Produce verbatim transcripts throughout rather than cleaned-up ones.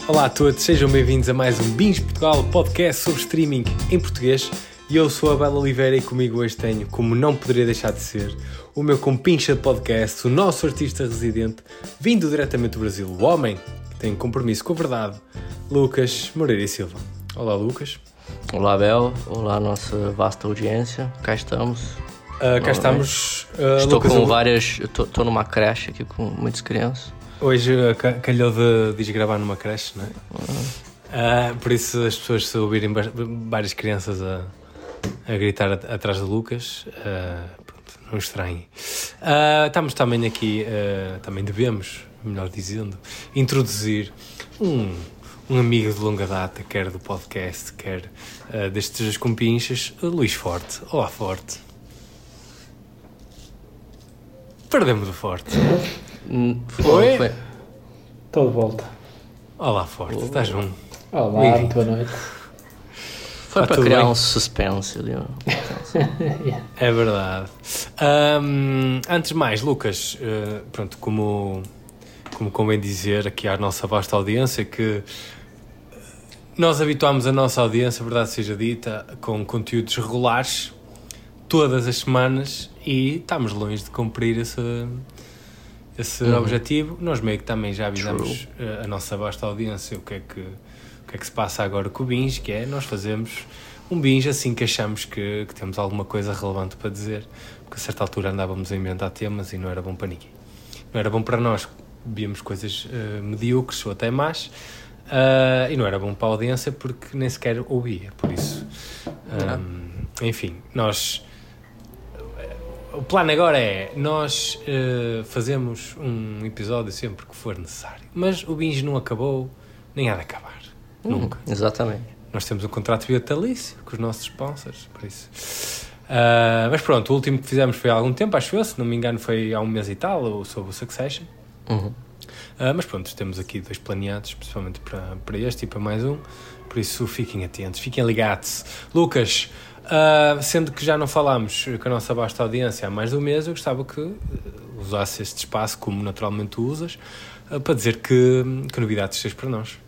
Olá a todos, sejam bem-vindos a mais um Bins Portugal, podcast sobre streaming em português. E eu sou a Bela Oliveira e comigo hoje tenho, como não poderia deixar de ser, o meu compincha de podcast, o nosso artista residente, vindo diretamente do Brasil, o homem que tem compromisso com a verdade, Lucas Moreira e Silva. Olá, Lucas. Olá, Bel. Olá, nossa vasta audiência. Cá estamos. Uh, cá estamos. Uh, estou Lucas, com eu... várias... Estou numa creche aqui com muitas crianças. Hoje uh, calhou de, de gravar numa creche, não é? Uhum. Uh, por isso as pessoas, se ouvirem várias crianças a, a gritar a, atrás do Lucas, uh, pronto, não estranhem. Uh, estamos também aqui, uh, também devemos, melhor dizendo, introduzir um... um amigo de longa data, quer do podcast, quer uh, destes compinchas, Luís Forte. Olá, Forte. Perdemos o Forte. Foi? Foi. Estou de volta. Olá, Forte. Oh. Estás bom? Olá, e... muito boa noite. Foi Está para criar bem? um suspense ali. yeah. É verdade. Um, antes de mais, Lucas, uh, pronto, como, como convém dizer aqui à nossa vasta audiência, que nós habituámos a nossa audiência, verdade seja dita, com conteúdos regulares todas as semanas e estamos longe de cumprir esse, esse uhum. objetivo. Nós meio que também já avisamos True. a nossa vasta audiência o que, é que, o que é que se passa agora com o Binge, que é nós fazemos um Binge assim que achamos que, que temos alguma coisa relevante para dizer, porque a certa altura andávamos a inventar temas e não era bom para ninguém. Não era bom para nós, víamos coisas uh, medíocres ou até más. Uh, e não era bom para a audiência porque nem sequer ouvia, por isso um, enfim, nós o plano agora é nós uh, fazemos um episódio sempre que for necessário, mas o Binge não acabou nem há de acabar, uhum, nunca. Exatamente, nós temos um contrato vitalício com os nossos sponsors, por isso uh, mas pronto, o último que fizemos foi há algum tempo, acho eu, se não me engano foi há um mês e tal, sobre o Succession. uhum. Uh, mas pronto, temos aqui dois planeados, principalmente para, para este e para mais um, por isso fiquem atentos, fiquem ligados. Lucas, uh, sendo que já não falámos com a nossa vasta audiência há mais de um mês, eu gostava que uh, usasse este espaço, como naturalmente tu usas, uh, para dizer que, que novidades tens para nós.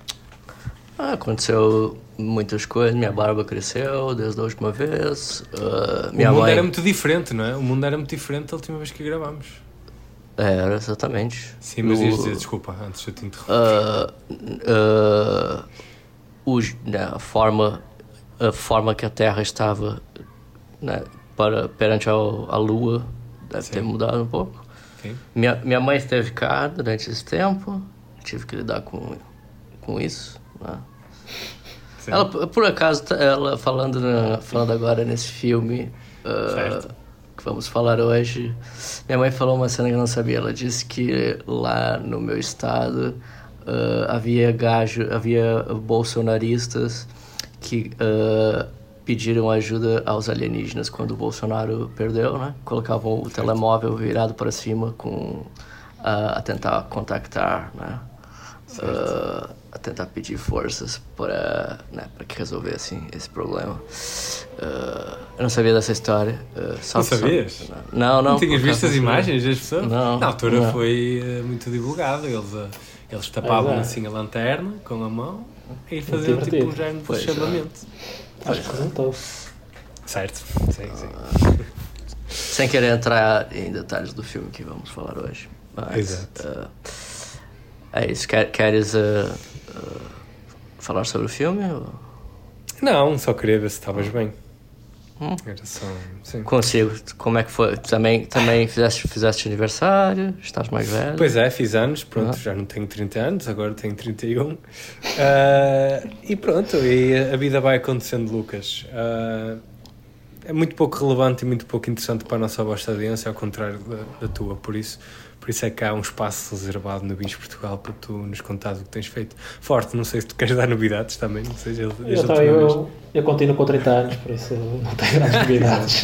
Ah, aconteceu muitas coisas, minha barba cresceu desde a última vez. Uh, minha o mundo mãe... era muito diferente, não é? O mundo era muito diferente da última vez que gravámos. Era, exatamente. Sim, mas ias dizer, desculpa, antes de eu te interromper. Uh, uh, os, né, a, forma, a forma que a Terra estava, né, para, perante a, a Lua deve Sim. ter mudado um pouco. Minha, minha mãe esteve cá durante esse tempo, tive que lidar com, com isso. Né? Ela, por acaso, ela falando, na, falando agora nesse filme... Uh, que vamos falar hoje, minha mãe falou uma cena que eu não sabia. Ela disse que lá no meu estado uh, havia gajo, havia bolsonaristas que uh, pediram ajuda aos alienígenas quando o Bolsonaro perdeu, né? Colocavam o telemóvel virado para cima com, uh, a tentar contactar, né? Uh, a tentar pedir forças para, né, para que resolvessem esse problema. Uh, eu não sabia dessa história. Uh, só, não sabias? Só, não, não. Não tinhas visto as imagens das pessoas? Não. Na altura não. foi uh, muito divulgado. Eles, uh, eles tapavam é, assim a lanterna com a mão e faziam tipo um género de chamamento. Acho que resultou-se. Certo, sim, sim. Uh, sem querer entrar em detalhes do filme que vamos falar hoje. Mas, Exato. Uh, é isso. Quer, queres uh, uh, falar sobre o filme? Ou... Não, só queria ver se estavas bem. Hum? Era só... Sim. Consigo. Como é que foi? Também, também fizeste, fizeste aniversário? Estás mais velho? Pois é, fiz anos. Pronto, ah. já não tenho trinta anos, agora tenho trinta e um. Uh, e pronto, e a vida vai acontecendo, Lucas. Uh, é muito pouco relevante e muito pouco interessante para a nossa vasta audiência, ao contrário da, da tua, por isso... Por isso é que há um espaço reservado no Binge Portugal para tu nos contares o que tens feito. Forte, não sei se tu queres dar novidades também, não sei. Eu, eu, eu, eu continuo com trinta anos, por isso não tenho grandes novidades.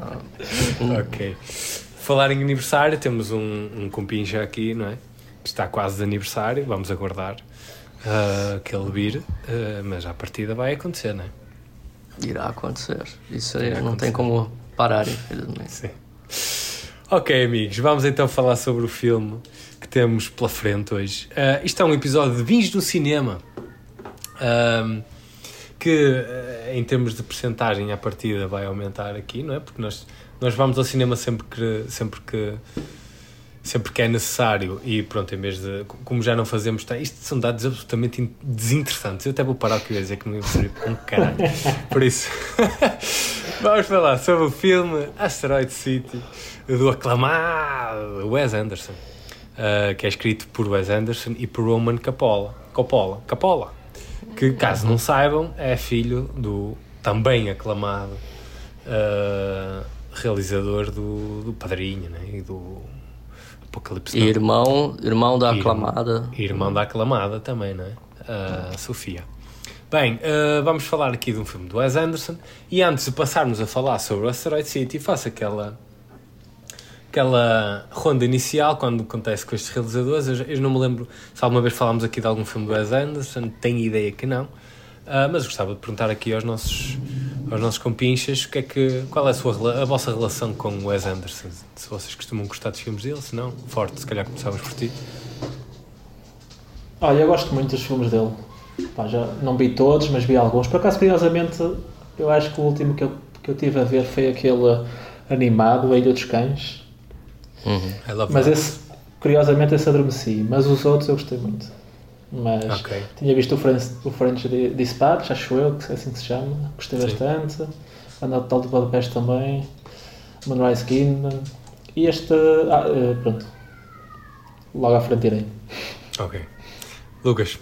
Ok. Falar em aniversário, temos um, um compincha aqui, não é? Que está quase de aniversário, vamos aguardar uh, que ele vir, uh, mas à partida vai acontecer, não é? Irá acontecer. Isso aí não acontecer. Tem como parar, infelizmente. Sim. Ok, amigos, vamos então falar sobre o filme que temos pela frente hoje. Uh, isto é um episódio de Vinhos do Cinema, uh, que uh, em termos de percentagem à partida vai aumentar aqui, não é? Porque nós, nós vamos ao cinema sempre que, sempre que sempre que é necessário e pronto, em vez de, como já não fazemos, tá, isto são dados absolutamente desinteressantes. Eu até vou parar o que eu ia dizer, que não ia servir para um caralho. Por isso, vamos falar sobre o filme Asteroid City, do aclamado Wes Anderson, uh, que é escrito por Wes Anderson e por Roman Coppola, Coppola, Coppola, que, caso não saibam, é filho do também aclamado uh, realizador do, do Padrinho, né? E do Apocalipse. E irmão, irmão da aclamada. E irmão da aclamada também, não é? Uh, Sofia. Bem, uh, vamos falar aqui de um filme do Wes Anderson. E antes de passarmos a falar sobre o Asteroid City, faço aquela, aquela ronda inicial quando acontece com estes realizadores. Eu, eu não me lembro se alguma vez falámos aqui de algum filme do Wes Anderson, tenho ideia que não. Uh, mas gostava de perguntar aqui aos nossos, aos nossos compinchas o que é que, qual é a, sua, a vossa relação com o Wes Anderson. Se vocês costumam gostar dos filmes dele, se não, forte, se calhar começávamos por ti. Olha, eu gosto muito dos filmes dele. Pá, já não vi todos, mas vi alguns. Por acaso, curiosamente, eu acho que o último que eu, que eu tive a ver foi aquele animado, A Ilha dos Cães. Uhum. Mas esse, curiosamente, esse adormeci. Mas os outros eu gostei muito. Mas okay. Tinha visto o French, o French Dispatch, acho eu, que é assim que se chama. Gostei Sim. bastante. A Natal de Budapeste também. Moonrise Kingdom. E este... Ah, pronto. Logo à frente irei. Ok. Lucas?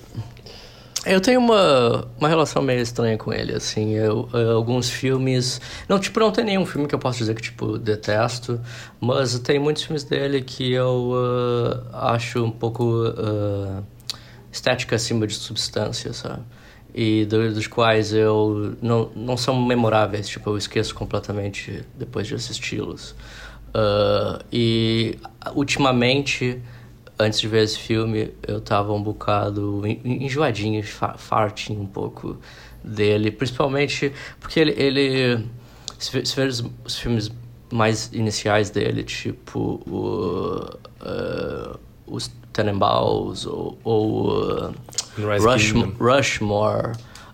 Eu tenho uma, uma relação meio estranha com ele, assim, eu, eu, alguns filmes... Não, tipo, não tem nenhum filme que eu possa dizer que, tipo, detesto, mas tem muitos filmes dele que eu uh, acho um pouco uh, estética acima de substância, sabe? E do, dos quais eu... Não, não são memoráveis, tipo, eu esqueço completamente depois de assisti-los. Uh, e, ultimamente... Antes de ver esse filme, eu tava um bocado enjoadinho, fartinho um pouco dele. Principalmente porque ele... ele se ver os, os filmes mais iniciais dele, tipo o, uh, os Tenenbaums ou, ou uh, Rush, Rushmore...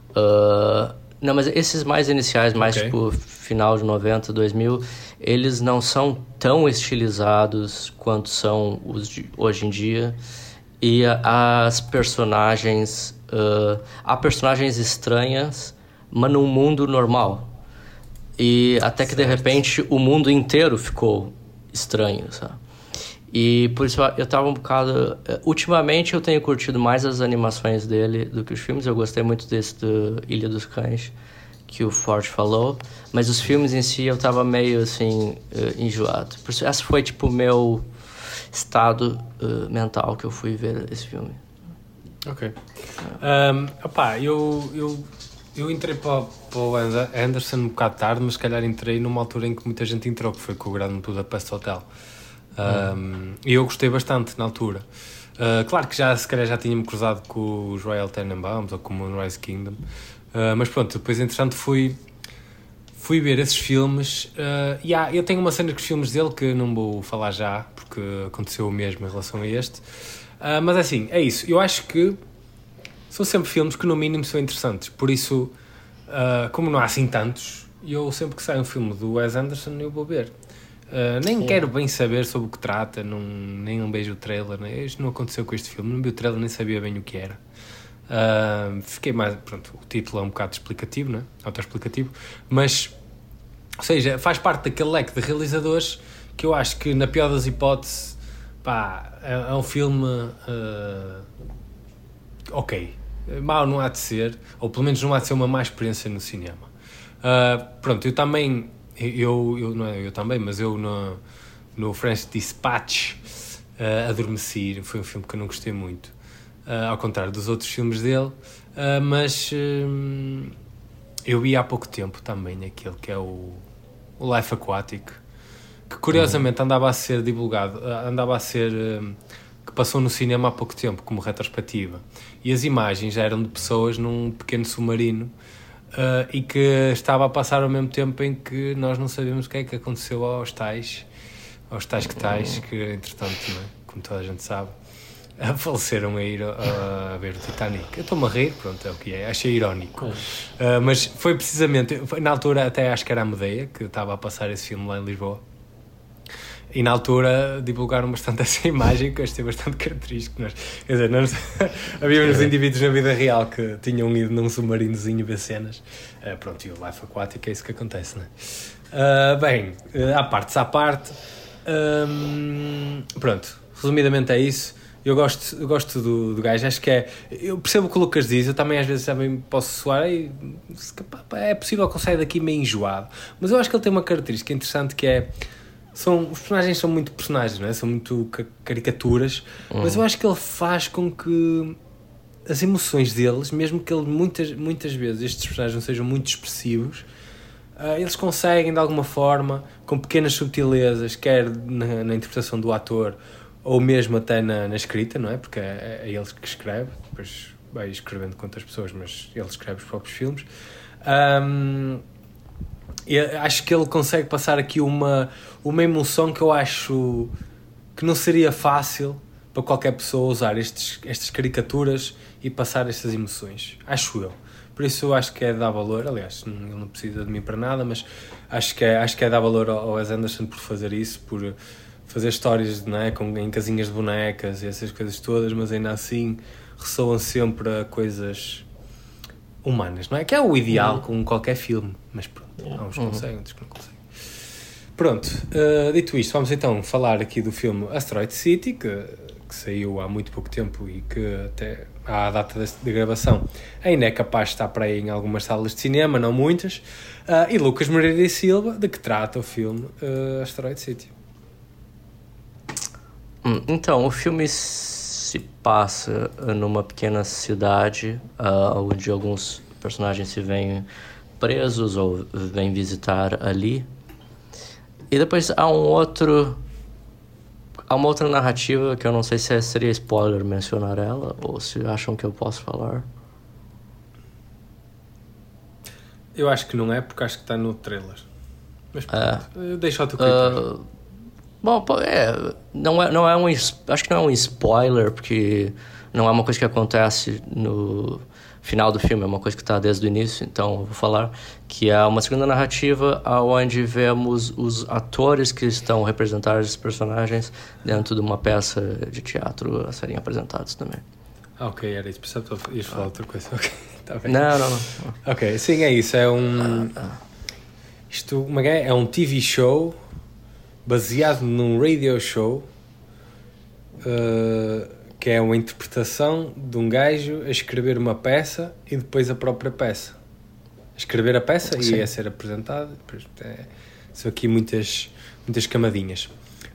Uh, não, mas esses mais iniciais, mais okay. tipo final de noventa, dois mil, eles não são tão estilizados quanto são os de hoje em dia. E as personagens... Uh, há personagens estranhas, mas num mundo normal. E até que, certo. de repente, o mundo inteiro ficou estranho, sabe? E por isso eu tava um bocado... Ultimamente eu tenho curtido mais as animações dele do que os filmes. Eu gostei muito desse do Ilha dos Cães, que o Ford falou. Mas os filmes em si eu tava meio, assim, uh, enjoado. Por isso, esse foi, tipo, o meu estado uh, mental que eu fui ver esse filme. Ok. Um, opá, eu, eu, eu entrei para, para o Anderson um bocado tarde, mas se calhar entrei numa altura em que muita gente entrou, que foi com o Grand Budapest Hotel. Um, e eu gostei bastante na altura. Uh, claro que já, se calhar já tinha-me cruzado com os Royal Tenenbaums ou com o Moonrise Kingdom, uh, mas pronto, depois entretanto fui, fui ver esses filmes. Uh, e há, eu tenho uma cena com os filmes dele que não vou falar já, porque aconteceu o mesmo em relação a este. Uh, mas assim, é isso. Eu acho que são sempre filmes que no mínimo são interessantes. Por isso, uh, como não há assim tantos, eu sempre que sai um filme do Wes Anderson eu vou ver. Uh, nem Sim. quero bem saber sobre o que trata, não, nem não vejo o trailer, né? Isto não aconteceu com este filme, não vi o trailer, nem sabia bem o que era. Uh, fiquei mais, pronto, o título é um bocado explicativo, né? Autoexplicativo, mas, ou seja, faz parte daquele leque de realizadores que eu acho que, na pior das hipóteses, pá, é, é um filme uh, ok, mau não há de ser, ou pelo menos não há de ser uma má experiência no cinema. Uh, pronto, eu também Eu, eu, não é eu também, mas eu no, no French Dispatch uh, adormeci, foi um filme que eu não gostei muito, uh, ao contrário dos outros filmes dele, uh, mas uh, eu vi há pouco tempo também aquele que é o, o Life Aquatic, que curiosamente uhum. andava a ser divulgado, uh, andava a ser, uh, que passou no cinema há pouco tempo como retrospectiva, e as imagens eram de pessoas num pequeno submarino. Uh, e que estava a passar ao mesmo tempo em que nós não sabíamos o que é que aconteceu aos tais, aos tais que tais, que entretanto, não é? Como toda a gente sabe, faleceram a ir a, a ver o Titanic. Eu estou-me a rir, pronto, é o que é, achei irónico. Uh, mas foi precisamente, foi, na altura até acho que era a Medeia, que estava a passar esse filme lá em Lisboa. E na altura divulgaram bastante essa imagem, que eu achei bastante característico. Nós, quer dizer, nós, havia uns indivíduos na vida real que tinham ido num submarinozinho ver cenas. Uh, pronto, e o Life Aquático é isso que acontece, não é? Uh, bem, uh, à parte, à parte, um, pronto, resumidamente é isso. Eu gosto, eu gosto do, do gajo, acho que é... Eu percebo o que o Lucas diz, eu também às vezes também posso soar, e, é possível que eu saia daqui meio enjoado, mas eu acho que ele tem uma característica interessante que é... São, os personagens são muito personagens, não é? São muito caricaturas, uhum. Mas eu acho que ele faz com que as emoções deles, mesmo que ele muitas, muitas vezes estes personagens não sejam muito expressivos, uh, eles conseguem de alguma forma, com pequenas subtilezas, quer na, na interpretação do ator ou mesmo até na, na escrita, não é? Porque é, é ele que escreve, depois vai escrevendo com outras pessoas, mas ele escreve os próprios filmes. Um, Eu acho que ele consegue passar aqui uma, uma emoção que eu acho que não seria fácil para qualquer pessoa usar estes, estas caricaturas e passar estas emoções, acho eu. Por isso eu acho que é dar valor, aliás, não, ele não precisa de mim para nada, mas acho que é, acho que é dar valor ao, ao Wes Anderson por fazer isso, por fazer histórias, não é, com, em casinhas de bonecas e essas coisas todas, mas ainda assim ressoam sempre a coisas humanas, não é? Que é o ideal uhum. com qualquer filme, mas pronto, há uns que uhum. conseguem, outros que não conseguem. Pronto, uh, dito isto, vamos então falar aqui do filme Asteroid City, que, que saiu há muito pouco tempo e que até à data de, de gravação ainda é capaz de estar para aí em algumas salas de cinema, não muitas, uh, e Lucas Moreira e Silva, de que trata o filme uh, Asteroid City? Então, o filme se passa numa pequena cidade uh, onde alguns personagens se veem presos ou vêm visitar ali. E depois há um outro... Há uma outra narrativa que eu não sei se seria spoiler mencionar ela ou se acham que eu posso falar. Eu acho que não é, porque acho que está no trailer. Mas pronto, é, deixa o teu critério. Uh, bom, é, não é, não é um... Acho que não é um spoiler, porque não é uma coisa que acontece no final do filme, é uma coisa que está desde o início, então eu vou falar que é uma segunda narrativa onde vemos os atores que estão representando esses personagens dentro de uma peça de teatro a serem apresentados também. Ah, ok, era isso, pensava que ias falar outra coisa. Ok, tá bem. Não, não, não. Ok, sim, é isso, é um... Isto é um T V show baseado num radio show uh, que é uma interpretação de um gajo a escrever uma peça e depois a própria peça. A escrever a peça Sim. e a ser apresentada. É, são aqui muitas, muitas camadinhas.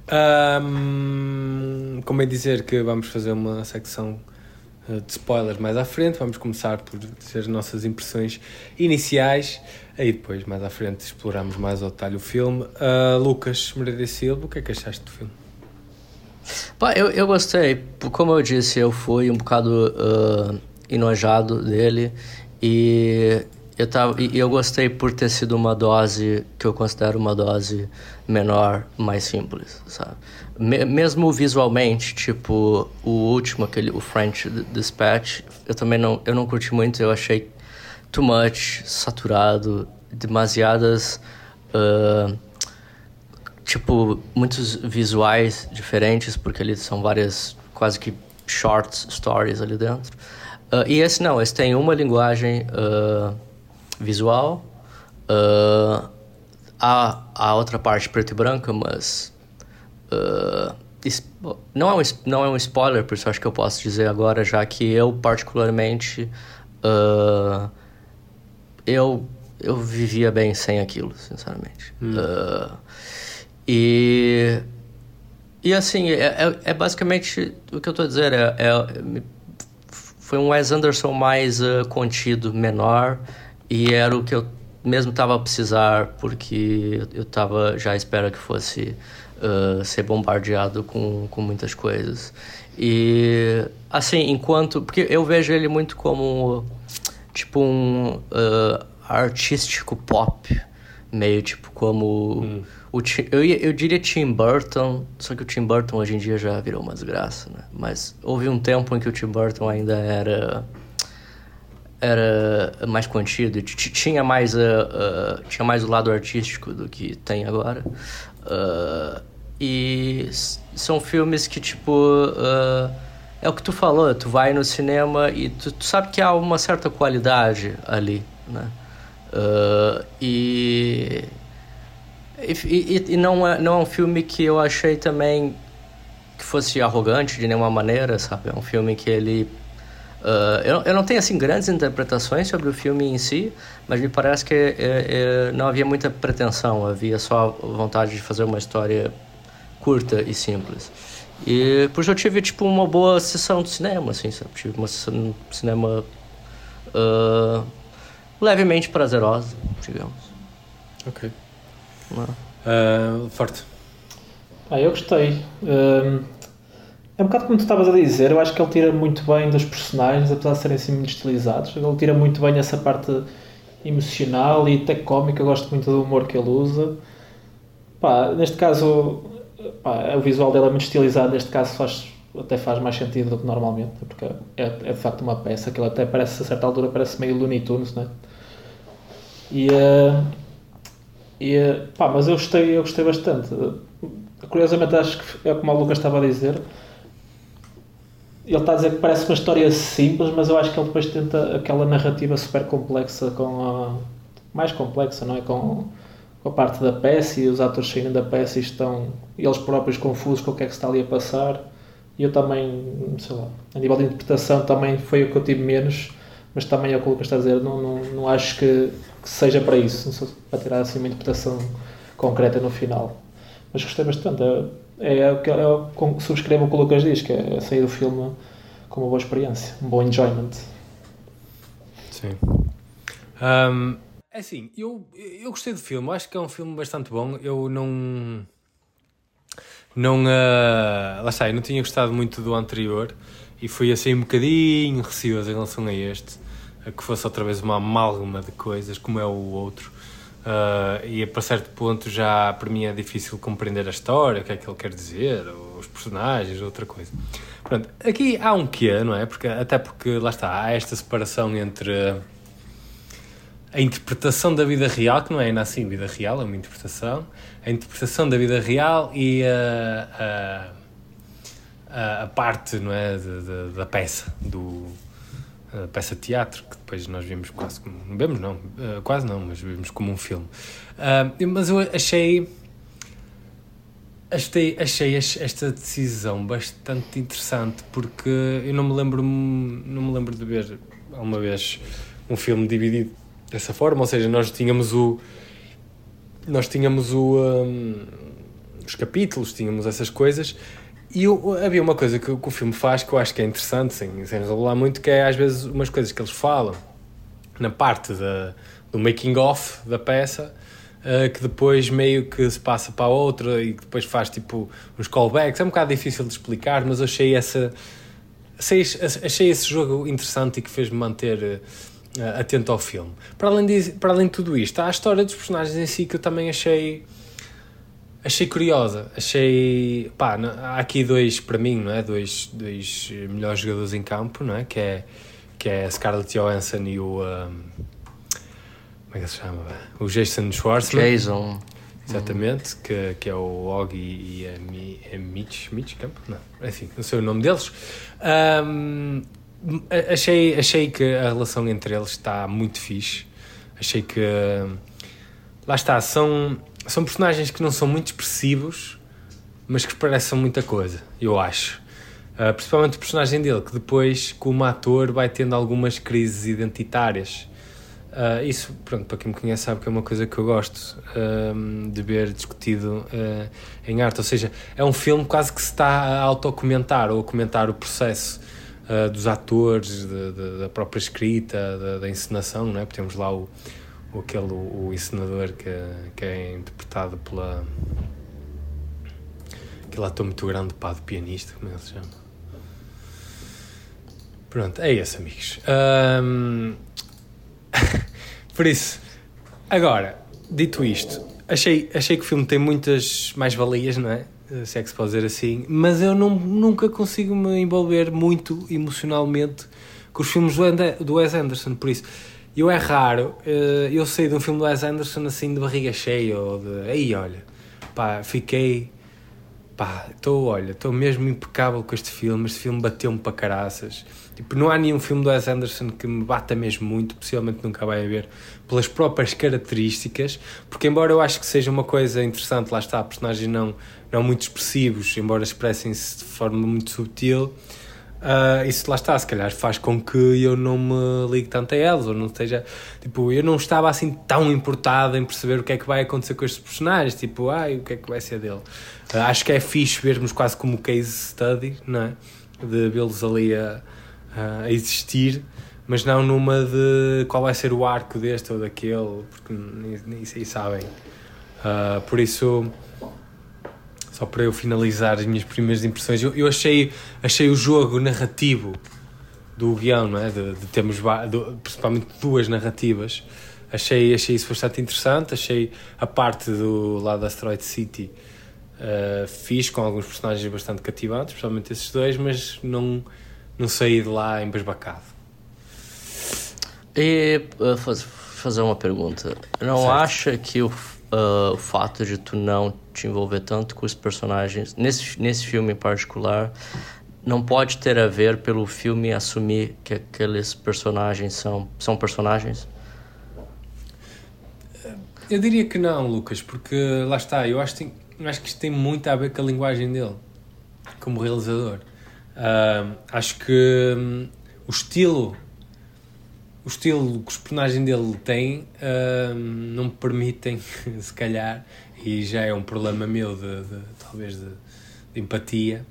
Um, como é dizer que vamos fazer uma secção de spoilers mais à frente. Vamos começar por dizer as nossas impressões iniciais. Aí depois, mais à frente, exploramos mais ao detalhe o filme. Uh, Lucas Moreira e Silva, o que é que achaste do filme? Pá, eu, eu gostei. Como eu disse, eu fui um bocado uh, enojado dele e eu, tava, e eu gostei por ter sido uma dose que eu considero uma dose menor, mais simples, sabe? Me, mesmo visualmente, tipo, o último, aquele, o French Dispatch, eu também não, eu não curti muito, eu achei too much, saturado, demasiadas... Uh, tipo, muitos visuais diferentes, porque ali são várias, quase que short stories ali dentro. Uh, e esse não, esse tem uma linguagem uh, visual, uh, a, a outra parte preto e branca, mas uh, is, não, é um, não é um spoiler, por isso acho que eu posso dizer agora, já que eu particularmente, uh, eu, eu vivia bem sem aquilo, sinceramente. Hum. Uh, E, e assim, é, é, é basicamente o que eu estou a dizer, é, é, foi um Wes Anderson mais uh, contido, menor, e era o que eu mesmo estava a precisar, porque eu estava já à espera que fosse uh, ser bombardeado com, com muitas coisas. E, assim, enquanto... Porque eu vejo ele muito como, tipo, um uh, artístico pop, meio tipo como... Hum. O, eu, eu diria Tim Burton, só que o Tim Burton hoje em dia já virou uma desgraça, né? Mas houve um tempo em que o Tim Burton ainda era era mais contido, tinha mais, uh, uh, tinha mais o lado artístico do que tem agora. Uh, e são filmes que, tipo, uh, é o que tu falou, tu vai no cinema e tu, tu sabe que há uma certa qualidade ali, né? Uh, e e, e não, é, não é um filme que eu achei também que fosse arrogante de nenhuma maneira, sabe? É um filme que ele... Uh, eu, eu não tenho, assim, grandes interpretações sobre o filme em si, mas me parece que é, é, não havia muita pretensão, havia só vontade de fazer uma história curta e simples. E por isso eu tive, tipo, uma boa sessão de cinema, assim, sabe? Tive uma sessão de cinema uh, levemente prazerosa, digamos. Ok. Não. Uh, forte. Ah, eu gostei. Um, é um bocado como tu estavas a dizer, eu acho que ele tira muito bem dos personagens, apesar de serem assim muito estilizados. Ele tira muito bem essa parte emocional e até cómica, eu gosto muito do humor que ele usa. Pá, neste caso, pá, o visual dele é muito estilizado, neste caso faz, até faz mais sentido do que normalmente, porque é, é de facto uma peça que ele até parece, a certa altura, parece meio Looney Tunes, né? E... Uh, E, pá, mas eu gostei, eu gostei bastante. Curiosamente, acho que é como o Lucas estava a dizer. Ele está a dizer que parece uma história simples, mas eu acho que ele depois tenta aquela narrativa super complexa, com a, mais complexa, não é? Com, com a parte da peça, e os atores saindo da peça e estão eles próprios confusos com o que é que se está ali a passar. E eu também, sei lá, a nível de interpretação também foi o que eu tive menos, mas também é o que o Lucas está a dizer, não, não, não acho que, que seja para isso, não para tirar assim uma interpretação concreta no final. Mas gostei bastante, é, é, é, é, subscrevo o que o Lucas diz, que é sair do filme com uma boa experiência, um bom enjoyment. Sim. Um, é assim, eu, eu gostei do filme, acho que é um filme bastante bom, eu não... Não, uh, lá está, eu não tinha gostado muito do anterior e fui assim um bocadinho receoso em relação a este, a que fosse outra vez uma amálgama de coisas como é o outro, uh, e a certo ponto já para mim é difícil compreender a história, o que é que ele quer dizer, os personagens, outra coisa. Pronto, aqui há um quê, não é? Porque, até porque lá está, há esta separação entre a interpretação da vida real, que não é ainda assim vida real, é uma interpretação, a interpretação da vida real e a, a, a parte, não é, de, de, da peça, do, a peça de teatro, que depois nós vimos quase como, não vemos não, quase não, mas vimos como um filme. Uh, mas eu achei, achei, achei esta decisão bastante interessante, porque eu não me lembro, não me lembro de ver alguma vez um filme dividido dessa forma, ou seja, nós tínhamos o nós tínhamos o, um, os capítulos, tínhamos essas coisas, e eu, havia uma coisa que, que o filme faz que eu acho que é interessante, sem, sem revelar muito, que é às vezes umas coisas que eles falam na parte da, do making of da peça, uh, que depois meio que se passa para a outra e que depois faz tipo uns callbacks. É um bocado difícil de explicar, mas eu achei essa achei, achei esse jogo interessante e que fez-me manter Uh, atento ao filme. Para além, de, para além de tudo isto, há a história dos personagens em si que eu também achei achei curiosa. Achei, pá, não, há aqui dois, para mim, não é? Dois, dois melhores jogadores em campo, não é? Que é, que é a Scarlett Johansson e o um, como é que se chama? O Jason Schwartzman. Jason. Exatamente, uhum. que, que é o Og e a, Mi, a Mitch, Mitch Camp? Não, enfim, não sei o nome deles. Um, Achei, achei que a relação entre eles está muito fixe. Achei que, lá está, são, são personagens que não são muito expressivos, mas que parecem muita coisa, eu acho. Uh, principalmente o personagem dele, que depois, como ator, vai tendo algumas crises identitárias. Uh, isso, pronto, para quem me conhece sabe que é uma coisa que eu gosto uh, de ver discutido uh, em arte. Ou seja, é um filme quase que se está a autocomentar ou a comentar o processo Uh, dos atores, de, de, da própria escrita, da, da encenação, não é? Porque temos lá o, o, aquele, o, o encenador que, que é interpretado pela... aquele ator muito grande, pá, de pianista, como é que se chama? Pronto, é esse, amigos. Um... Por isso, agora, dito isto, achei, achei que o filme tem muitas mais-valias, não é? Se é que se pode dizer assim, mas eu não, nunca consigo me envolver muito emocionalmente com os filmes do, Ande- do Wes Anderson, por isso eu é raro eu sair de um filme do Wes Anderson assim de barriga cheia ou de, aí olha, pá, fiquei pá, estou, olha, estou mesmo impecável com este filme, este filme bateu-me para caraças. Tipo, não há nenhum filme do Wes Anderson que me bata mesmo muito, possivelmente nunca vai haver, pelas próprias características, porque embora eu acho que seja uma coisa interessante, lá está, personagens não, não muito expressivos, embora expressem-se de forma muito subtil, uh, isso lá está, se calhar faz com que eu não me ligue tanto a eles, ou não esteja, tipo, eu não estava assim tão importado em perceber o que é que vai acontecer com estes personagens, tipo, ai, o que é que vai ser dele. Uh, acho que é fixe vermos quase como case study, não é? De vê-los ali a, a existir, mas não numa de qual vai ser o arco deste ou daquele, porque nem, nem isso aí sabem. Uh, por isso, só para eu finalizar as minhas primeiras impressões, eu, eu achei, achei o jogo narrativo do guião, não é? De, de termos de, principalmente duas narrativas, achei, achei isso bastante interessante, achei a parte do lado da Asteroid City uh, fixe, com alguns personagens bastante cativantes, principalmente esses dois, mas não, não saí de lá embasbacado. E uh, faz, fazer uma pergunta. Não Certo. acha que o, uh, o fato de tu não te envolver tanto com os personagens, nesse, nesse filme em particular, não pode ter a ver pelo filme assumir que aqueles personagens são, são personagens? Eu diria que não, Lucas, porque lá está, eu acho, que, acho que isto tem muito a ver com a linguagem dele, como realizador. Uh, acho que um, o estilo... O estilo que os personagens dele têm uh, não me permitem, se calhar, e já é um problema meu, de, de talvez de, de empatia,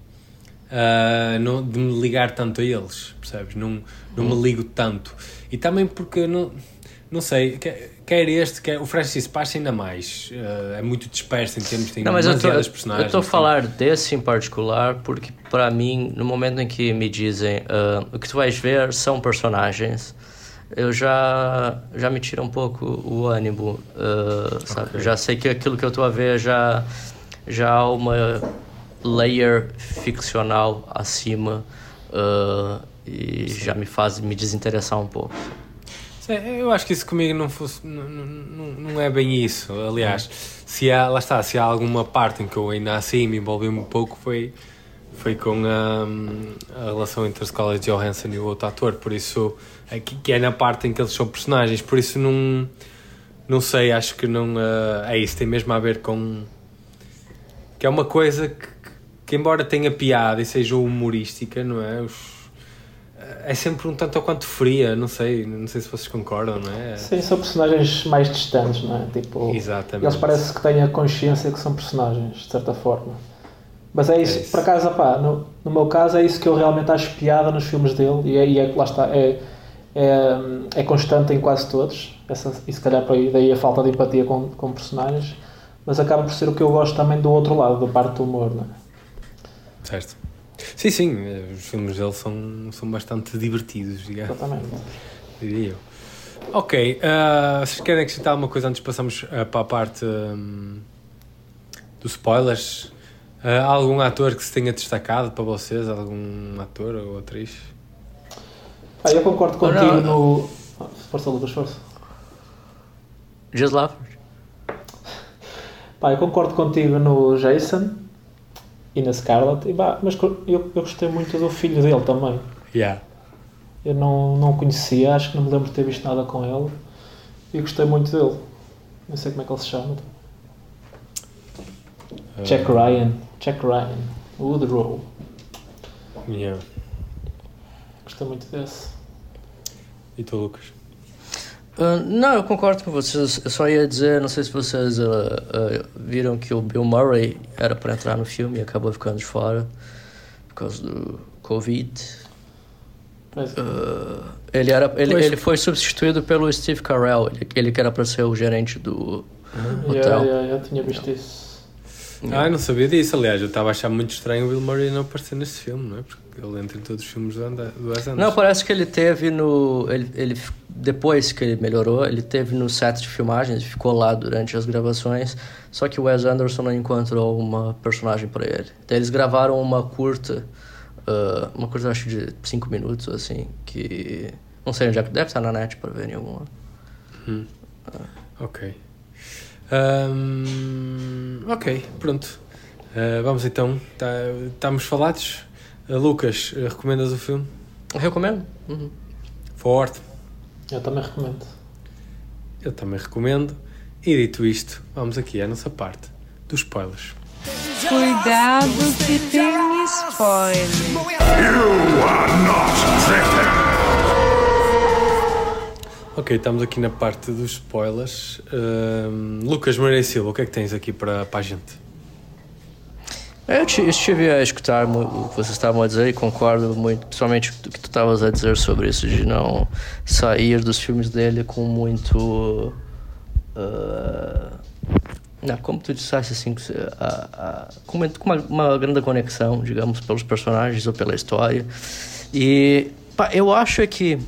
uh, não, de me ligar tanto a eles, percebes? Não, não me ligo tanto. E também porque, não, não sei, quer, quer este, quer o Francis Paz ainda mais, uh, é muito disperso em termos de não, mas eu tô, personagens. Eu estou a falar desse em particular porque, para mim, no momento em que me dizem uh, o que tu vais ver são personagens, eu já, já me tira um pouco o ânimo, uh, sabe? Okay. Já sei que aquilo que eu estou a ver já, já há uma layer ficcional acima uh, e Sim. já me faz me desinteressar um pouco. Sim, eu acho que isso comigo não, fosse, não, não, não é bem isso. Aliás, se há, lá está, se há alguma parte em que eu ainda assim me envolvi um pouco foi, foi com a, a relação entre a Scarlett Johansson e o outro ator, por isso... Que, que é na parte em que eles são personagens, por isso não, não sei, acho que não uh, é isso, tem mesmo a ver com que é uma coisa que, que embora tenha piada e seja humorística, não é? Os, é sempre um tanto ou quanto fria, não sei, não sei se vocês concordam, não é? Sim, são personagens mais distantes, não é? Tipo, exatamente. Eles parece que têm a consciência que são personagens, de certa forma. Mas é isso, é isso. Por acaso, opá, no, no meu caso é isso que eu realmente acho piada nos filmes dele e é, e é lá está, é É, é constante em quase todos, essa, e se calhar daí a falta de empatia com, com personagens, mas acaba por ser o que eu gosto também do outro lado, da parte do humor, não é? Certo. Sim, sim, os filmes dele são, são bastante divertidos, digamos. Exatamente. Diria eu. Ok, uh, vocês querem acrescentar alguma coisa antes de passarmos uh, para a parte um, dos spoilers? Uh, há algum ator que se tenha destacado para vocês? Algum ator ou atriz? Ah, eu concordo contigo oh, no... Força, Lucas, força. Just lá. Pá, eu concordo contigo no Jason e na Scarlett, e, pá, mas eu, eu gostei muito do filho dele também. Yeah. Eu não, não o conhecia, acho que não me lembro de ter visto nada com ele, e gostei muito dele. Não sei como é que ele se chama. Uh... Jack Ryan. Jack Ryan. Woodrow. Yeah. Gostei muito desse. E tu, Lucas? Uh, não, eu concordo com vocês. Eu só ia dizer, não sei se vocês uh, uh, viram que o Bill Murray era para entrar no filme e acabou ficando de fora por causa do Covid. Mas... Uh, ele, era, ele, ele foi substituído pelo Steve Carell, ele, ele que era para ser o gerente do ah, hotel. Yeah, yeah, eu tinha visto isso. Ah, eu não sabia disso. Aliás, eu estava a achar muito estranho o Bill Murray não aparecer neste filme, não é? Porque ele entra em todos os filmes do Wes Anderson. Não, parece que ele teve no... Ele, ele depois que ele melhorou, ele teve no set de filmagens, ficou lá durante as gravações, só que o Wes Anderson não encontrou uma personagem para ele. Então eles gravaram uma curta, uh, uma curta acho de cinco minutos, assim, que não sei onde é que deve estar na net para ver em alguma. Hum. Uh. Ok. Um, ok, pronto. Uh, vamos então. Tá, estamos falados. Uh, Lucas, uh, recomendas o filme? Eu recomendo. Uhum. Forte. Eu também recomendo. Eu também recomendo. E dito isto, vamos aqui à nossa parte dos spoilers. Cuidado que tem spoiler. You are not threatened. Ok, estamos aqui na parte dos spoilers. Uh, Lucas Moreira Silva, o que é que tens aqui para, para a gente? Eu estive a escutar o que vocês estavam a dizer e concordo muito, principalmente do que tu estavas a dizer sobre isso, de não sair dos filmes dele com muito... Uh, não, como tu disseste, assim, a, a, com uma, uma, uma grande conexão, digamos, pelos personagens ou pela história. E pá, eu acho que,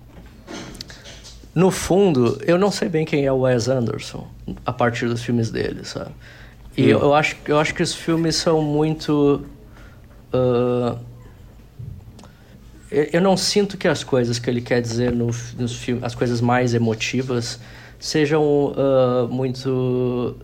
no fundo, eu não sei bem quem é o Wes Anderson a partir dos filmes dele, sabe? E eu, eu, acho, eu acho que os filmes são muito... Uh, eu, eu não sinto que as coisas que ele quer dizer no, nos filmes, as coisas mais emotivas, sejam uh, muito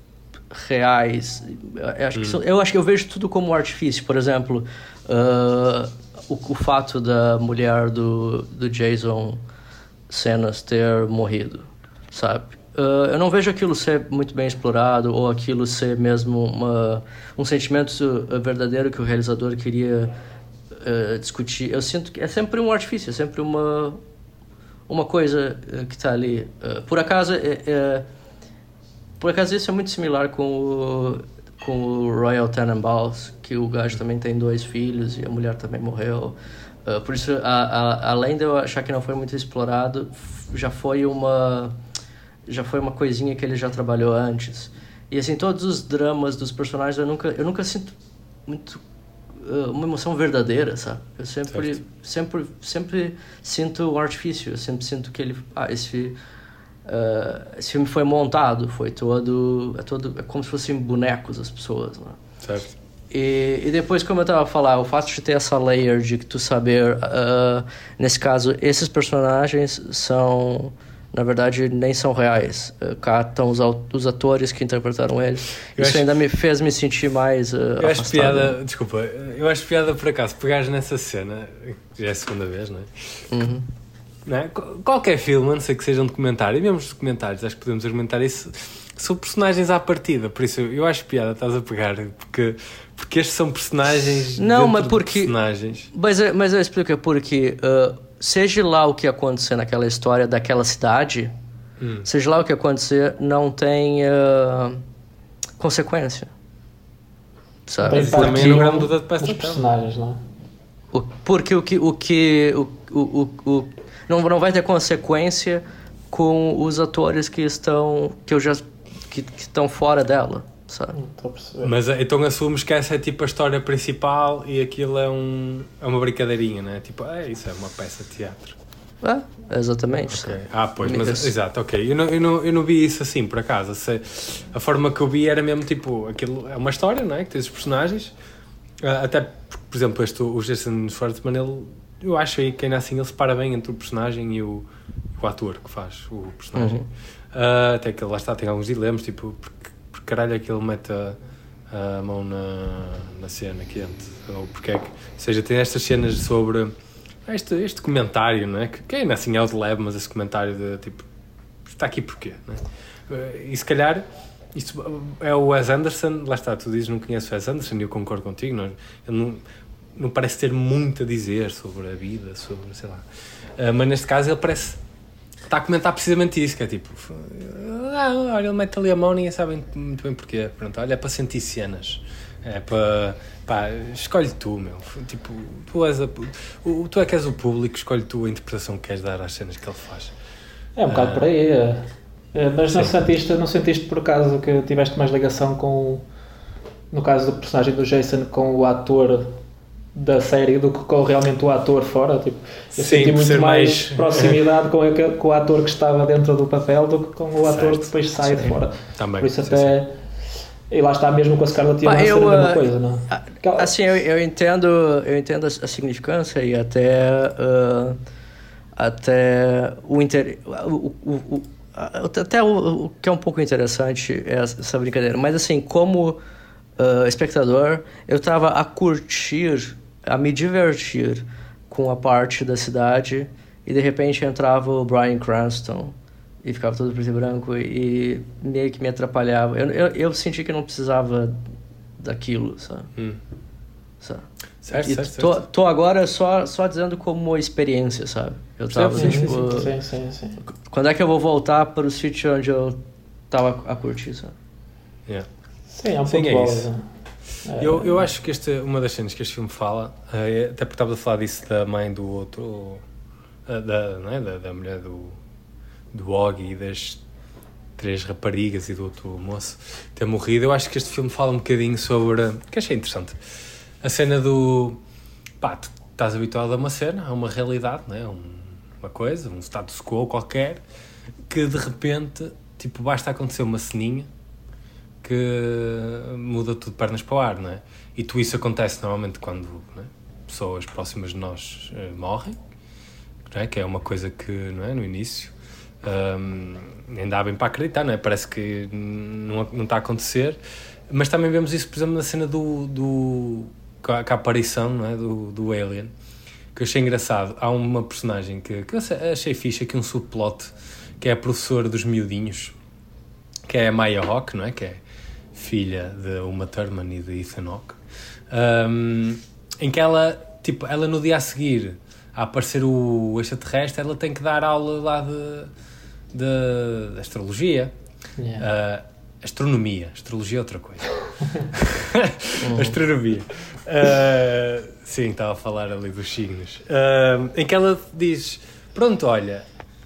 reais. Eu acho, que são, eu acho que eu vejo tudo como artifício. Por exemplo, uh, o, o fato da mulher do, do Jason Cenas ter morrido, sabe? Uh, eu não vejo aquilo ser muito bem explorado ou aquilo ser mesmo uma, um sentimento verdadeiro que o realizador queria uh, discutir. Eu sinto que é sempre um artifício, é sempre uma, uma coisa uh, que está ali. Uh, por acaso, é, é, por acaso isso é muito similar com o, com o Royal Tenenbaums, que o gajo também tem dois filhos e a mulher também morreu. Uh, por isso, a, a, além de eu achar que não foi muito explorado, já foi uma... já foi uma coisinha que ele já trabalhou antes. E assim, todos os dramas dos personagens, eu nunca, eu nunca sinto muito uh, uma emoção verdadeira, sabe? Eu sempre, sempre, sempre sinto um artifício. Eu sempre sinto que ele... Ah, esse, uh, esse filme foi montado, foi todo... É, todo, é como se fossem bonecos as pessoas, né? Certo. E, e depois, como eu estava a falar, o fato de ter essa layer de tu saber... Uh, nesse caso, esses personagens são... na verdade, nem são reais. Cá estão os, os atores que interpretaram eles. Eu Isso acho... ainda me fez me sentir mais uh, eu acho afastado. piada, desculpa, eu acho piada por acaso, pegares nessa cena, já é a segunda vez, não é? Uhum. Não é? Qualquer filme, a não ser que seja um documentário, e mesmo os documentários, acho que podemos argumentar isso, são personagens à partida, por isso eu acho piada, estás a pegar, porque, porque estes são personagens não, dentro mas porque, de personagens. Mas, mas eu explico, é porque... Uh, seja lá o que acontecer naquela história daquela cidade, hum. seja lá o que acontecer, não tem uh, consequência. Sabe? Tem também no grande do os personagens, não é? O, porque o que... O que o, o, o, o, não, não vai ter consequência com os atores que estão, que eu já, que, que estão fora dela. Sabe? Mas então assumes que essa é tipo a história principal e aquilo é, um, é uma brincadeirinha, não é? Tipo, é, isso é uma peça de teatro. É, exatamente. Okay. Ah, pois, mas isso. Exato, ok. Eu não, eu, não, eu não vi isso assim, por acaso. Se, a forma que eu vi era mesmo tipo, aquilo é uma história, não é? Que tem os personagens. Até, por exemplo, este, o Jason Schwartzman, ele, eu acho aí que ainda assim ele separa bem entre o personagem e o, o ator que faz o personagem. Uhum. Uh, até que lá está, tem alguns dilemas, tipo, porque caralho é que ele mete a, a mão na, na cena quente, ou porque é que, ou seja, tem estas cenas sobre este, este comentário, não é? Que, que ainda assim é o de leve, mas esse comentário de tipo, está aqui porquê, não é? E se calhar isto é o Wes Anderson, lá está, tu dizes não conheço o Wes Anderson e eu concordo contigo, não, ele não, não parece ter muito a dizer sobre a vida, sobre, sei lá, uh, mas neste caso ele parece está a comentar precisamente isso, que é tipo, ah, olha, ele mete ali a mão e ninguém sabe muito bem porquê. Pronto, olha, é para sentir cenas. É para, pá, escolhe tu, meu. Tipo, tu és, a, o, tu é que és o público, escolhe tu a interpretação que queres dar às cenas que ele faz. É um bocado uh, por aí, é. É, mas não sentiste, não sentiste por acaso que tiveste mais ligação com, no caso do personagem do Jason, com o ator da série do que com realmente o ator fora. Tipo, eu Sim, senti por muito ser mais, mais- proximidade com, a- com o ator que estava dentro do papel do que com o ator Certo. que depois sai de fora. Também. Por isso sim, até... E lá está mesmo com a Scarlett Pá, Johansson eu, a mesma uh, coisa, não é? a- Aquela- Assim, eu, eu entendo, eu entendo a, a significância e até, uh, até o, inter, o, o, o, a- até o, o que é um pouco interessante é essa brincadeira. Mas assim, como uh, espectador, eu estava a curtir, a me divertir com a parte da cidade e de repente entrava o Bryan Cranston e ficava todo preto e branco e meio que me atrapalhava. Eu, eu, eu senti que não precisava daquilo, sabe? Hum. sabe? Certo, E certo, tô, certo. tô agora só, só dizendo como uma experiência, sabe? Eu tava, Sim, sim, tipo, sim, sim, sim. quando é que eu vou voltar para o sítio onde eu tava a curtir, sabe? Yeah. Sim, é um Sim, ponto é bom. isso. É, Eu, eu acho que este, uma das cenas que este filme fala, eh, até porque estava a falar disso da mãe do outro, eh, da, não é? da, da mulher do, do Og e das três raparigas e do outro moço ter morrido, eu acho que este filme fala um bocadinho sobre, que achei interessante, a cena do, pá, tu estás habituado a uma cena, a uma realidade, não é? Um, uma coisa, um status quo qualquer, que de repente, tipo, basta acontecer uma ceninha que muda tudo de pernas para o ar, não é? E tu isso acontece normalmente quando, não é? Pessoas próximas de nós eh, morrem, não é? Que é uma coisa que, não é? No início um, nem dá bem para acreditar, não é? Parece que não, não está a acontecer, mas também vemos isso, por exemplo, na cena do, do com, a, com a aparição, não é? do, do Alien, que eu achei engraçado. Há uma personagem que, que eu achei fixe, aqui um subplot, que é a professora dos miudinhos, que é a Maya Hawke, não é? Que é filha de Uma Thurman e de Ethan Hawke, um, em que ela, tipo, ela no dia a seguir a aparecer o extraterrestre, ela tem que dar aula lá de, de, de astrologia, Yeah. uh, astronomia, astrologia é outra coisa. Astronomia. Uh, sim, estava a falar ali dos signos. Uh, em que ela diz, pronto, olha,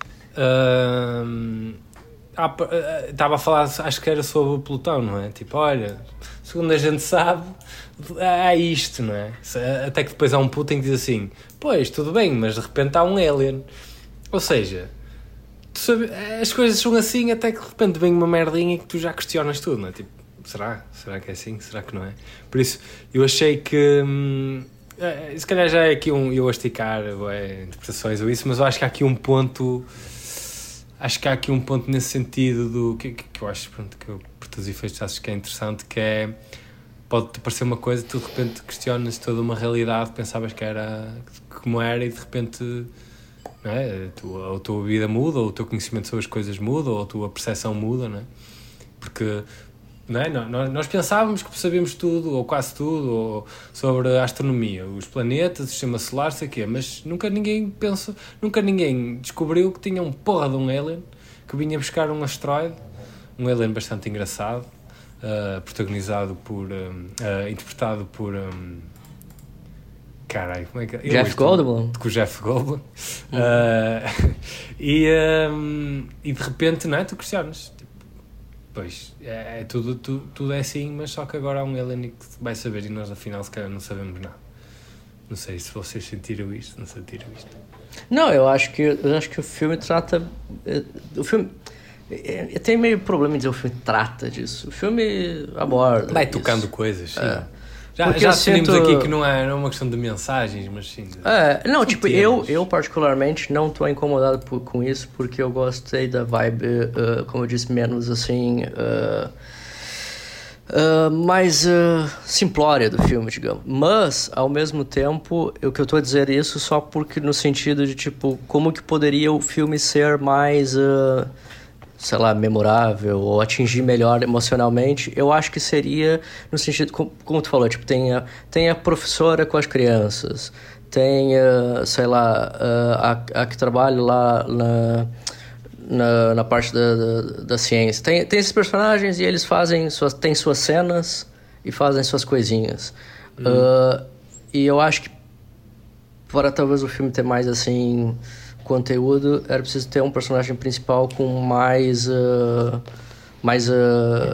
uh, estava a falar, acho que era sobre o Plutão, não é? Tipo, olha, segundo a gente sabe, há isto, não é? Até que depois há um puto em que diz assim, pois, tudo bem, mas de repente há um alien. Ou seja, tu sabe, as coisas são assim até que de repente vem uma merdinha que tu já questionas tudo, não é? Tipo, será? Será que é assim? Será que não é? Por isso, eu achei que... Hum, é, se calhar já é aqui um... Eu a esticar é, interpretações ou isso, mas eu acho que há aqui um ponto... Acho que há aqui um ponto nesse sentido do que, que, que eu acho, pronto, que eu, por todos os efeitos acho que é interessante, que é, pode-te parecer uma coisa, tu de repente questionas toda uma realidade, pensavas que era como era e de repente, não é? Tu, ou a tua vida muda, ou o teu conhecimento sobre as coisas muda, ou a tua percepção muda, não é? Porque, não é? Nós, nós pensávamos que sabíamos tudo, ou quase tudo, ou sobre a astronomia, os planetas, o sistema solar, sei o quê, mas nunca ninguém pensou, nunca ninguém descobriu que tinha um porra de um alien que vinha buscar um asteroide, um alien bastante engraçado, uh, protagonizado por, um, uh, interpretado por, um, caralho, como é que é? Jeff Goldblum. Com o Jeff Goldblum. Uh, e, um, e de repente, não é? Tu questionas. Pois, é, é tudo, tudo, tudo é assim, mas só que agora há um alien que vai saber e nós afinal se calhar não sabemos nada. Não sei se vocês sentiram isto, não sentiram isto. Não, eu acho que, eu acho que o filme trata... O filme... Eu tenho meio problema em dizer o filme trata disso. O filme aborda Vai isso. tocando coisas, sim. É. Já, Porque já eu definimos sinto- aqui que não é, não é uma questão de mensagens, mas sim de... É, não, São tipo, temas. eu, eu particularmente não tô incomodado por, com isso, porque eu gostei da vibe, uh, como eu disse, menos assim, uh, uh, mais uh, simplória do filme, digamos. Mas, ao mesmo tempo, o que eu tô a dizer isso só porque no sentido de, tipo, como que poderia o filme ser mais... Uh, sei lá, memorável ou atingir melhor emocionalmente, eu acho que seria no sentido, como, como tu falou, tipo, tem a, tem a professora com as crianças, tem, a, sei lá, a, a que trabalha lá na, na, na parte da, da, da ciência. Tem, tem esses personagens e eles fazem suas, têm suas cenas e fazem suas coisinhas. Hum. Uh, e eu acho que para talvez o filme ter mais, assim... conteúdo, era preciso ter um personagem principal com mais uh, mais uh,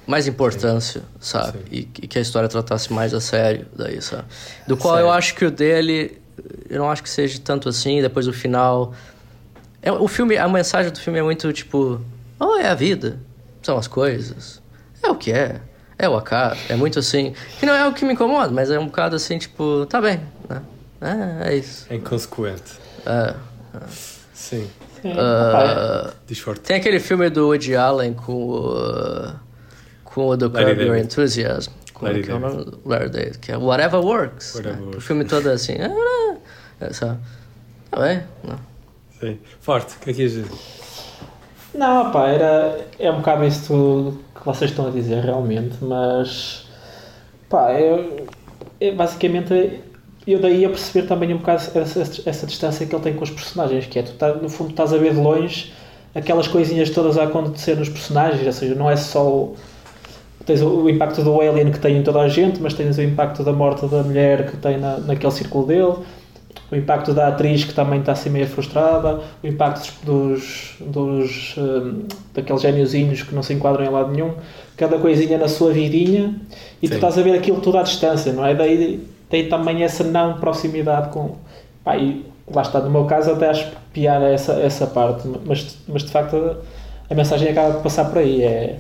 mais importância, sabe? E, e que a história tratasse mais a sério daí, sabe? Do qual Sério. eu acho que o dele, eu não acho que seja tanto assim, depois o final... É, o filme, a mensagem do filme é muito tipo... Oh, é a vida, são as coisas, é o que é, é o acaso, é muito assim... Que não é o que me incomoda, mas é um bocado assim, tipo... Tá bem, né? É, é isso. É inconsequente. É, Sim. Sim. uh, Diz forte. tem aquele filme do Woody Allen com o... Com o do Larry Curb Your David. Enthusiasm. Como Larry é que é o David. nome? Larry David. Que é Whatever Works. Whatever né? Works. O filme todo é assim... Ah, é, sabe? Tá bem, não. Sim. Forte, o que é que ias dizer? Não, pá, era, é um bocado isso tudo que vocês estão a dizer realmente, mas pá, eu, eu basicamente eu daí a perceber também um bocado essa, essa distância que ele tem com os personagens, que é, tu tá, no fundo estás a ver de longe aquelas coisinhas todas a acontecer nos personagens, ou seja, não é só o, tens o, o impacto do alien que tem em toda a gente, mas tens o impacto da morte da mulher que tem na, naquele círculo dele, o impacto da atriz que também está assim meio frustrada, o impacto dos, dos um, daqueles géniozinhos que não se enquadram em lado nenhum, cada coisinha na sua vidinha, e Sim. tu estás a ver aquilo tudo à distância, não é? Daí tem também essa não proximidade com... Pá, e lá está, no meu caso até acho piada essa, essa parte, mas, mas de facto a, a mensagem acaba de passar por aí, é...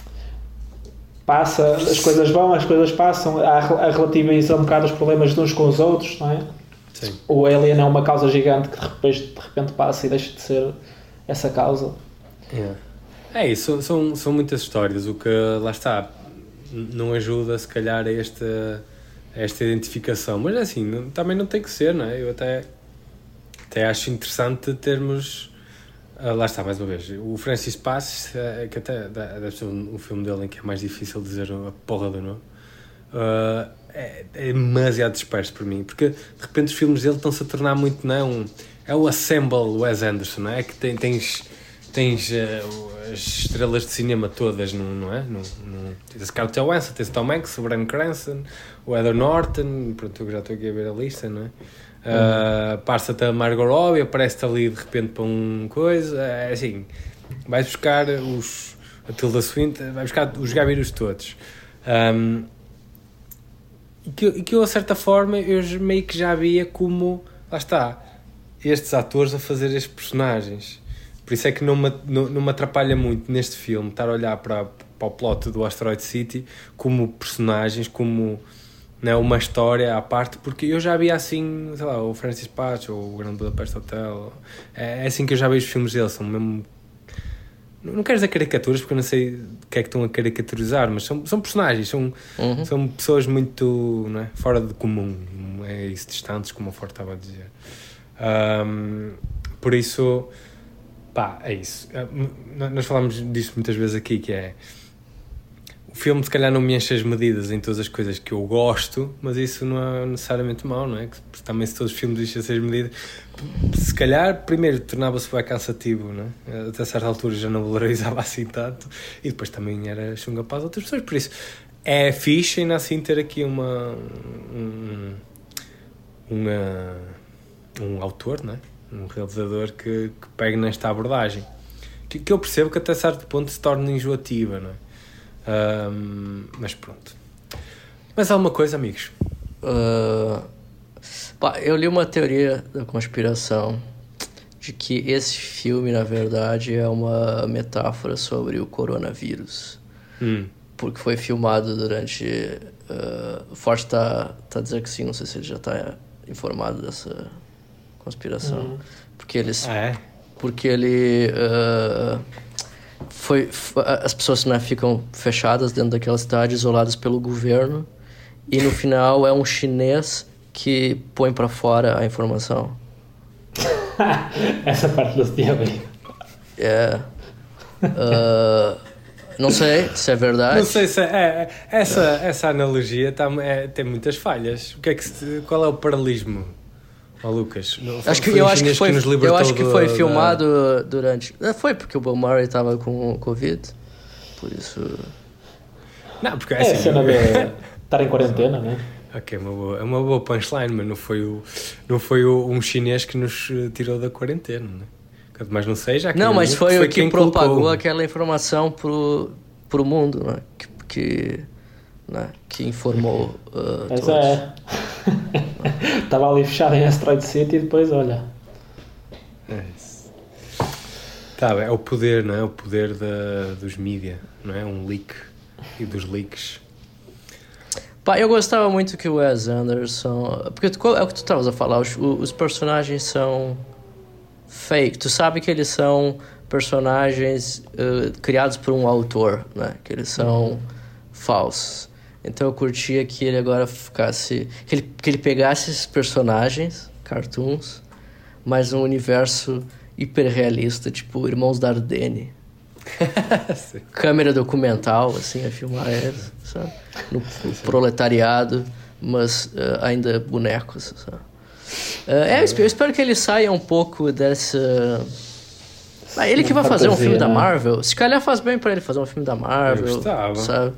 Passa, as coisas vão, as coisas passam, há a relativização um bocado os problemas de uns com os outros, não é? Sim. O Alien é uma causa gigante que de repente, de repente passa e deixa de ser essa causa. Yeah. É isso, são, são muitas histórias, o que lá está, não ajuda se calhar a esta, a esta identificação, mas assim, não, também não tem que ser, não é? Eu até, até acho interessante termos, uh, lá está, mais uma vez, o Francis Paz, uh, que até deve ser um, um filme dele em que é mais difícil dizer a porra do nome, uh, é, é demasiado disperso para mim, porque de repente os filmes dele estão-se a tornar muito, não é? Um, é o Assemble Wes Anderson, não é? Que tem, tens, tens uh, as estrelas de cinema todas, no, não é? No, no, tens Scarlett Johansson, tens Tom Hanks, o Bryan Cranston, o Edward Norton, pronto, eu já estou aqui a ver a lista, não é? Uh, passa-te a Margot Robbie, aparece-te ali de repente para um coisa, é assim, vais buscar os, a Tilda Swinton, vai buscar os gabiros todos. Um, E que, e que eu, a certa forma, eu meio que já via como, lá está, estes atores a fazer estes personagens. Por isso é que não me, não, não me atrapalha muito neste filme estar a olhar para, para o plot do Asteroid City como personagens, como, não, uma história à parte, porque eu já via assim, sei lá, o Francis Patch ou o Grand Budapest Hotel. É, é assim que eu já vejo os filmes dele, são mesmo... Não quero dizer caricaturas, porque eu não sei o que é que estão a caricaturizar, mas são, são personagens, são, Uhum. são pessoas muito, não é, fora de comum, é isso, distantes, como o Ford estava a dizer. Um, por isso, pá, é isso. Nós falamos disso muitas vezes aqui, que é... O filme, se calhar, não me enche as medidas em todas as coisas que eu gosto, mas isso não é necessariamente mau, não é? Porque também, se todos os filmes enchessem as medidas, se calhar, primeiro, tornava-se bem cansativo, não é? Até certa altura já não valorizava assim tanto, e depois também era chunga para as outras pessoas. Por isso, é fixe ainda assim ter aqui uma... Um, uma um autor, não é? Um realizador que, que pegue nesta abordagem. Que, que eu percebo que até certo ponto se torna enjoativa, não é? Um, mas pronto. Mais alguma coisa, amigos? Uh, pá, eu li uma teoria da conspiração de que esse filme, na verdade, é uma metáfora sobre o coronavírus. Hum. Porque foi filmado durante... Uh, o Forte está tá dizendo que sim, não sei se ele já está informado dessa conspiração. Uhum. Porque eles... Ah, é? Porque ele... Uh, foi, foi, as pessoas, né, ficam fechadas dentro daquela cidade, isoladas pelo governo, e no final é um chinês que põe para fora a informação. Essa parte do diabo. É. Uh, não sei se é verdade. Não sei se é, é essa, essa analogia tá, é, tem muitas falhas. O que é que se, qual é o paralelismo? Oh, Lucas, Acho que, eu, acho que foi, que eu acho que foi da, filmado durante... Foi porque o Bill Murray estava com Covid, por isso... Não, porque é É assim... a cena de estar em quarentena, né? Ok, é uma boa, é uma boa punchline, mas não foi, o, não foi o, um chinês que nos tirou da quarentena, né? Quanto mais não seja... Não, mas foi, foi o que propagou colocou. aquela informação pro, pro mundo, né? Que, que, né, que informou uh, Mas todos. é. Estava ali fechado em Asteroid City e depois, olha. É isso. Tá, é o poder, não é? O poder da, dos mídia, não é? Um leak e dos leaks. Pá, eu gostava muito que o Wes Anderson... Porque tu, é o que tu estavas a falar, os, os personagens são fake. Tu sabe que eles são personagens uh, criados por um autor, né? Que eles são uhum. falsos. Então eu curtia que ele agora ficasse... Que ele, que ele pegasse esses personagens, cartoons, mas um universo hiperrealista, tipo Irmãos Dardenne. Câmera documental, assim, a filmar eles, sabe? No, no proletariado, mas uh, ainda bonecos, sabe? Uh, é, eu espero que ele saia um pouco dessa... Ah, ele que vai fazer um filme da Marvel. Se calhar faz bem pra ele fazer um filme da Marvel, sabe?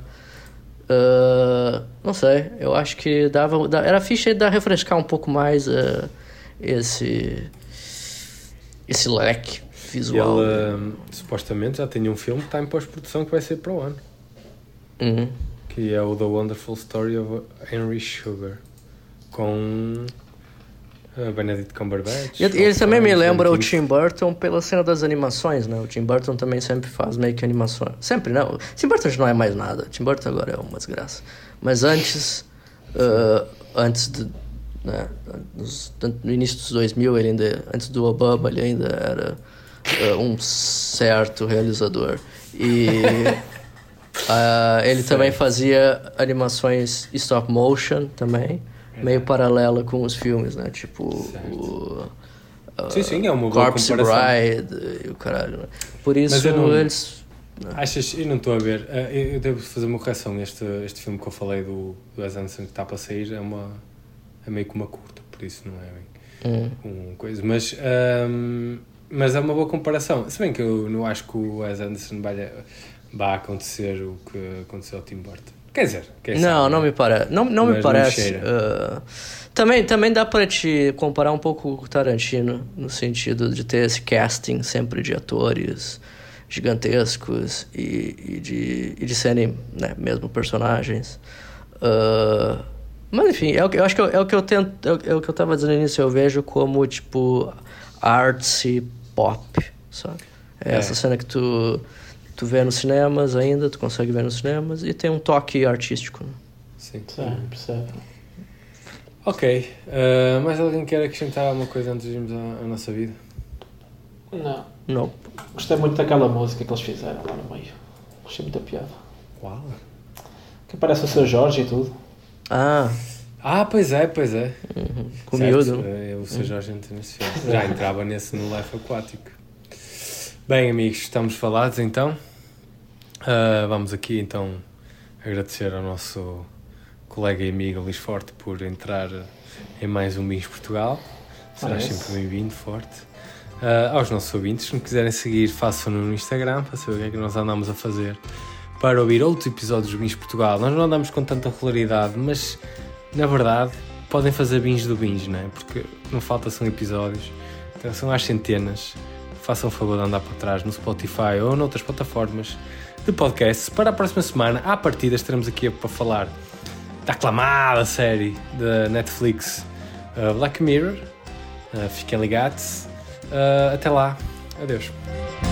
Uh, não sei, eu acho que dava... Era ficha de refrescar um pouco mais uh, esse... Esse leque visual. E ele, uh, supostamente, já tem um filme que está em pós-produção que vai ser para o ano. Uhum. Que é o The Wonderful Story of Henry Sugar. Com uh, Benedict Cumberbatch. E ele também me lembra o Tim Burton pela cena das animações, né? O Tim Burton também sempre faz meio que animações. Sempre, não. O Tim Burton não é mais nada. O Tim Burton agora é uma desgraça. Mas antes... Uh, antes de... Né? No início dos dois mil, ele ainda, antes do Obama, ele ainda era uh, um certo realizador. E uh, ele certo. também fazia animações stop motion também, é. meio paralela com os filmes, né? Tipo o uh, sim, sim, é uma Corpse Bride e o caralho. Né? Por isso não, eles... Achas, eu não estou a ver, eu devo fazer uma correção. Este, este filme que eu falei do, do Wes Anderson que está para sair é uma... É meio que uma curta, por isso não é bem hum. uma coisa. Mas, um, mas é uma boa comparação. Se bem que eu não acho que o Wes Anderson vai, vai acontecer o que aconteceu ao Tim Burton. Quer dizer, quer não, sabe, não me parece. Não, não me parece. Me uh, também, também dá para te comparar um pouco com o Tarantino, no sentido de ter esse casting sempre de atores gigantescos e, e, de, e de serem, né, mesmo personagens. Uh, Mas enfim, é o que, eu acho que eu, é o que eu tento, é o, é o que eu tava dizendo no início, eu vejo como tipo artsy pop, sabe? É, é essa cena que tu, tu vê nos cinemas ainda, tu consegue ver nos cinemas e tem um toque artístico, né? Sim, sim, percebe. Ok, uh, mais alguém quer acrescentar alguma coisa antes de irmos à, à nossa vida? Não. Não. Gostei muito daquela música que eles fizeram lá no meio. Achei muita piada. Qual? Que aparece o seu Jorge e tudo. Ah, ah, pois é, pois é. Uhum. Com o miúdo. Eu, o seu Jorge entra nesse filme. Já entrava nesse no Life Aquático. Bem, amigos, estamos falados então. Uh, vamos aqui então agradecer ao nosso colega e amigo Luís Forte por entrar em mais um Bins Portugal. Serás ah, sempre bem-vindo, Forte. Uh, aos nossos ouvintes, se me quiserem seguir, façam-no no Instagram para saber o que é que nós andamos a fazer. Para ouvir outros episódios do Bins Portugal. Nós não andamos com tanta regularidade, mas na verdade podem fazer Bins do Bins, não é? Porque não falta são episódios, então são às centenas. Façam o favor de andar para trás no Spotify ou noutras plataformas de podcast. Para a próxima semana, à partida, estaremos aqui para falar da aclamada série da Netflix uh, Black Mirror. Uh, fiquem ligados. Uh, até lá. Adeus.